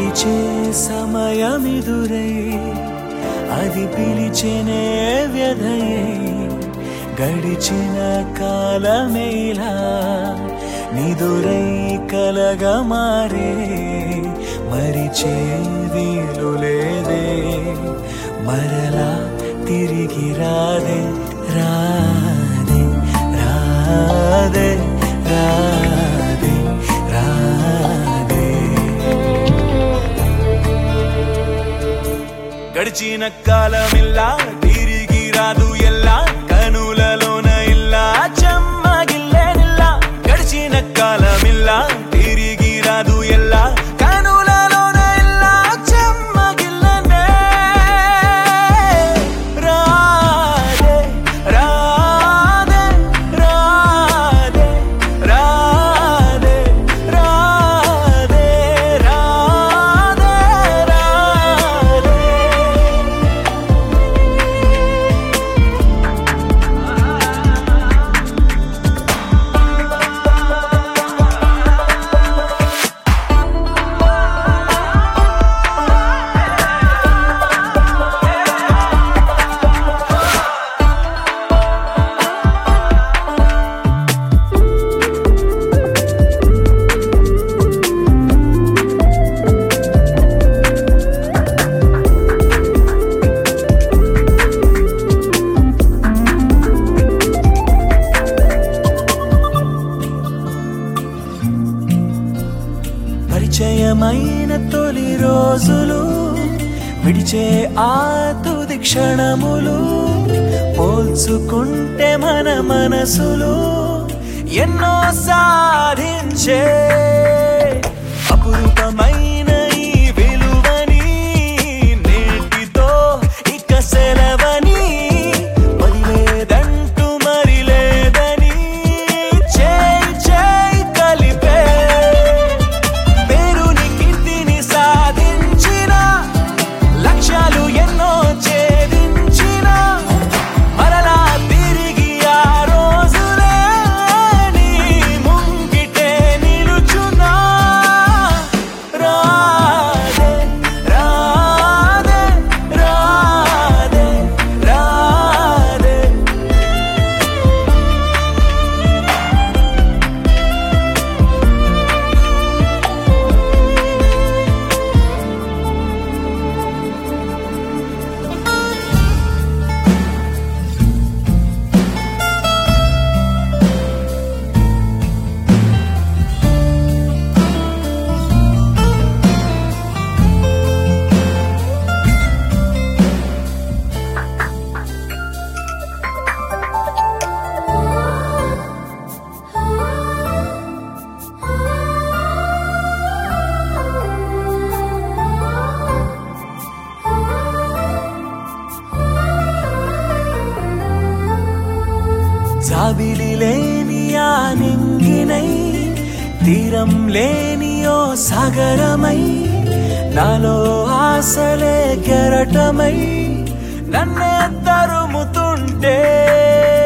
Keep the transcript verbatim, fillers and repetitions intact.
గడిచే సమయమిదురై అది పిలిచెనే వ్యధయే గడిచిన కాలమేలా నిదురై కలగా మారే మరిచే వీలు లేదే మరలా తిరిగి రాదే రాదే రాదే రాదే రాదే గడిచిన కాలమిల్లా తిరిగి రాదు ఎల్లా కనులలోన ఇల్లా చెమ్మగిల్లేనిల్లా గడిచిన కాలమిల్లా తిరిగి రాదు ఎల్లా కనులలోన ఇల్లా చెమ్మగిల్లనే రాదే రాదే రాదే రాదే రాదే రాదే రాదే పరిచయమైన తొలి రోజులు విడిచే ఆ తుది క్షణములు పోల్చుకుంటే మన మనసులు ఎన్నో సాధించే అపురూపమైన ఈ విలువని నేటితో ఇక సెలవని వదిలేదంటూ మరి లేదని చేయి చేయి కలిపే పేరుని కీర్తిని సాధించిన లక్ష్యాలు ఎన్నో ఛేదించిన మరలా తిరిగి ఆ రోజులే నీ ముంగిటే నిలుచున్నా రాదే రాదే రాదే రాదే జాబిలి లేని ఆ నింగినై తీరం లేని ఓ సాగరమై నాలో ఆశలే కెరటమై నన్నే తరుముతుంటే